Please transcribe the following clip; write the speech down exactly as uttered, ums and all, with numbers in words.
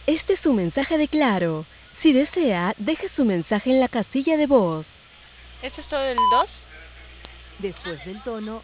Este es su mensaje de Claro. Si desea, deje su mensaje en la casilla de voz. ¿Este es todo el dos? Después del tono,